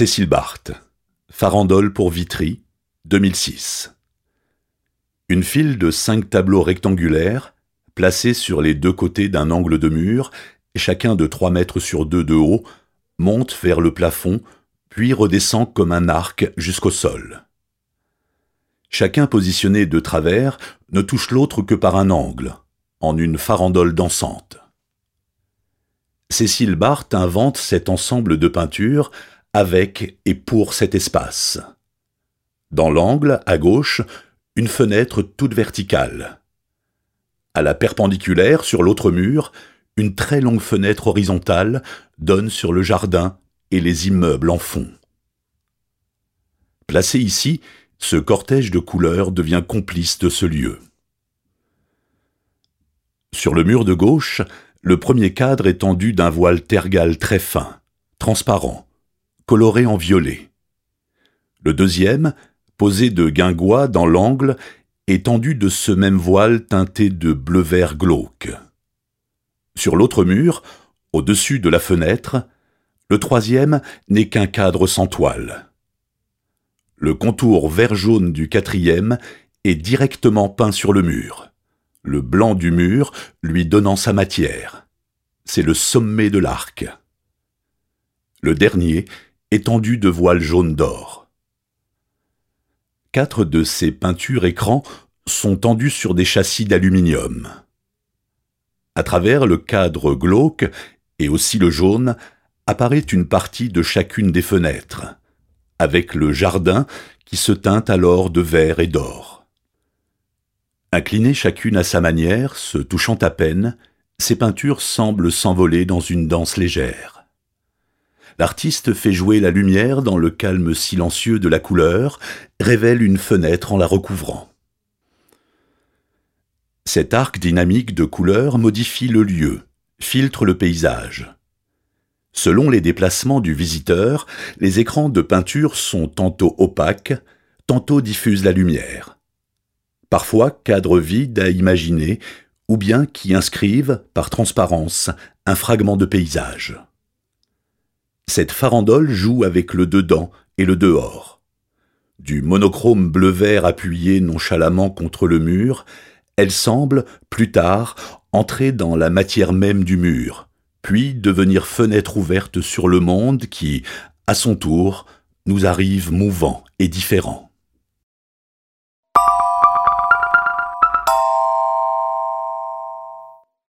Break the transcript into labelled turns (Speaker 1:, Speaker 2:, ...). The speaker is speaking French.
Speaker 1: Cécile Barthes, Farandole pour Vitry, 2006. Une file de 5 tableaux rectangulaires, placés sur les 2 côtés d'un angle de mur, chacun de 3 mètres sur 2 de haut, monte vers le plafond, puis redescend comme un arc jusqu'au sol. Chacun positionné de travers ne touche l'autre que par un angle, en une farandole dansante. Cécile Barthes invente cet ensemble de peintures avec et pour cet espace. Dans l'angle, à gauche, une fenêtre toute verticale. À la perpendiculaire, sur l'autre mur, une très longue fenêtre horizontale donne sur le jardin et les immeubles en fond. Placé ici, ce cortège de couleurs devient complice de ce lieu. Sur le mur de gauche, le premier cadre est tendu d'un voile tergal très fin, transparent, coloré en violet. Le deuxième, posé de guingois dans l'angle, est tendu de ce même voile teinté de bleu-vert glauque. Sur l'autre mur, au-dessus de la fenêtre, le troisième n'est qu'un cadre sans toile. Le contour vert-jaune du quatrième est directement peint sur le mur, le blanc du mur lui donnant sa matière. C'est le sommet de l'arc. Le dernier est tendu de voile jaune d'or. 4 de ces peintures écrans sont tendues sur des châssis d'aluminium. À travers le cadre glauque et aussi le jaune apparaît une partie de chacune des fenêtres, avec le jardin qui se teinte alors de vert et d'or. Inclinées chacune à sa manière, se touchant à peine, ces peintures semblent s'envoler dans une danse légère. L'artiste fait jouer la lumière dans le calme silencieux de la couleur, révèle une fenêtre en la recouvrant. Cet arc dynamique de couleurs modifie le lieu, filtre le paysage. Selon les déplacements du visiteur, les écrans de peinture sont tantôt opaques, tantôt diffusent la lumière. Parfois cadres vides à imaginer, ou bien qui inscrivent, par transparence, un fragment de paysage. Cette farandole joue avec le dedans et le dehors. Du monochrome bleu-vert appuyé nonchalamment contre le mur, elle semble, plus tard, entrer dans la matière même du mur, puis devenir fenêtre ouverte sur le monde qui, à son tour, nous arrive mouvant et différent.